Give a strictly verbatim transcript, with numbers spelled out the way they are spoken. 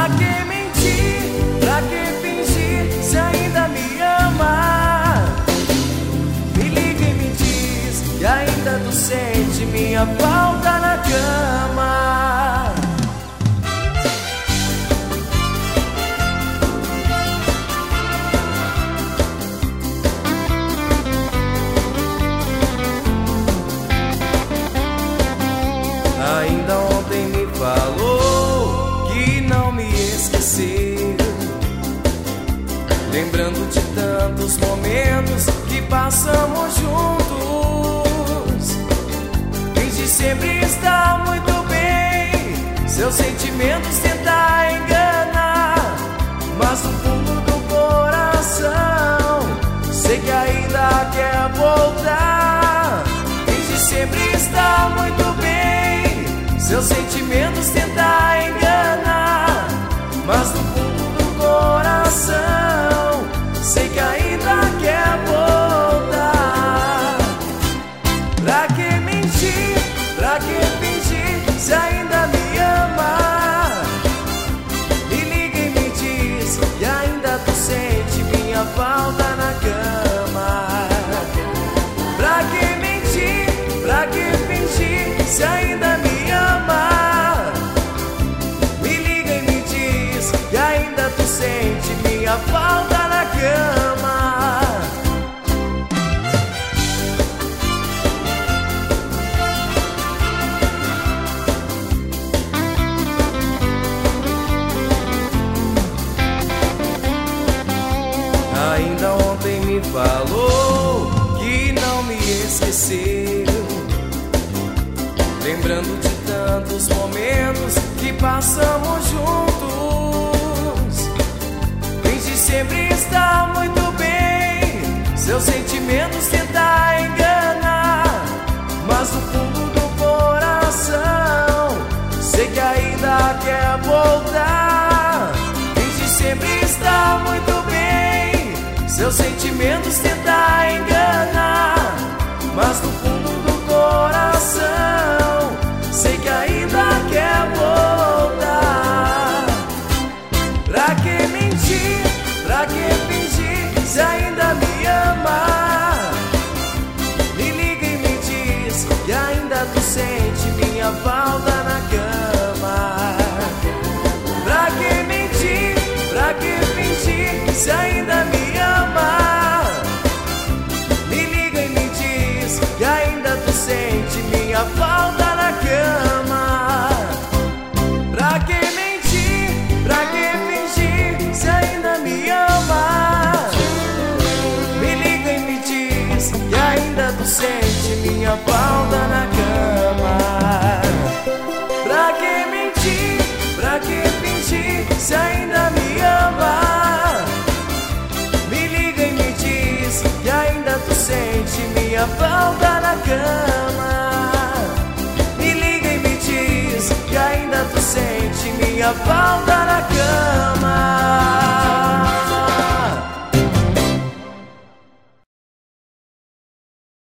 Pra que mentir? Pra que fingir se ainda me ama? Me liga e me diz que ainda tu sente minha falta na cama. Ainda ontem me falou que não me esqueceu, lembrando de tantos momentos que passamos juntos. Finge sempre estar muito bem, seus sentimentos tentar enganar, mas no fundo do coração sei que ainda quer voltar. Finge sempre estar muito bem, seus sentimentos tentar enganar, mas no fundo do coração sei que ainda quer voltar. Pra que mentir? Pra que fingir se ainda me ama? Me liga e me diz que ainda tu sente minha falta na cama. Pra que mentir? Pra que fingir se ainda me ama? Me liga e me diz que ainda tu sente minha falta na cama. Ainda ontem me falou que não me esqueceu, lembrando de tantos momentos que passamos juntos. Finge sempre estar muito bem, seus sentimentos tentar enganar, mas no fundo do coração sei que ainda quer voltar. Finge sempre estar muito bem, seus sentimentos tentar enganar, mas no fundo do coração sei que ainda quer voltar. Pra que mentir? Pra que fingir se ainda me ama? Me liga e me diz que ainda tu sente minha falta na cama. Pra que mentir? Pra que fingir se ainda me ama? Me liga e me diz que ainda tu sente minha falta na cama. Pra que mentir? Pra que fingir se ainda me ama? Me liga e me diz que ainda tu sente minha falta na cama. Pra que mentir? Pra que fingir se ainda me ama? Me liga e me diz que ainda tu sente minha falta na cama. Me liga e me diz que ainda tu sente minha falta